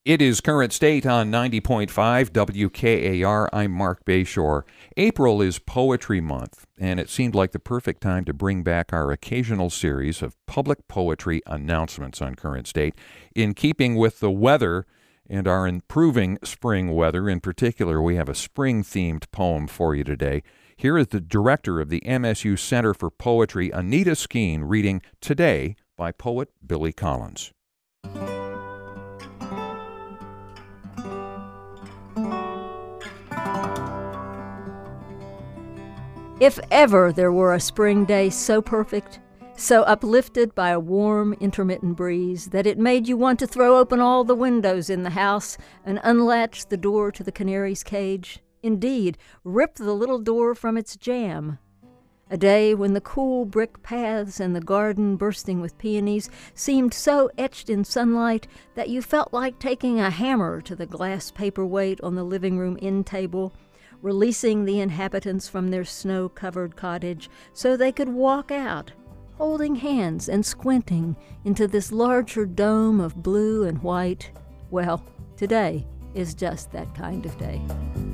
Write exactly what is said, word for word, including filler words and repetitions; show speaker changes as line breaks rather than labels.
It is Current State on ninety point five W K A R. I'm Mark Bayshore. April is Poetry Month, and it seemed like the perfect time to bring back our occasional series of public poetry announcements on Current State. In keeping with the weather and our improving spring weather in particular, we have a spring-themed poem for you today. Here is the director of the M S U Center for Poetry, Anita Skeen, reading Today by poet Billy Collins.
If ever there were a spring day so perfect, so uplifted by a warm, intermittent breeze that it made you want to throw open all the windows in the house and unlatch the door to the canary's cage, indeed, rip the little door from its jamb. A day when the cool brick paths and the garden bursting with peonies seemed so etched in sunlight that you felt like taking a hammer to the glass paperweight on the living room end table, releasing the inhabitants from their snow-covered cottage so they could walk out, holding hands and squinting into this larger dome of blue and white. Well, today is just that kind of day.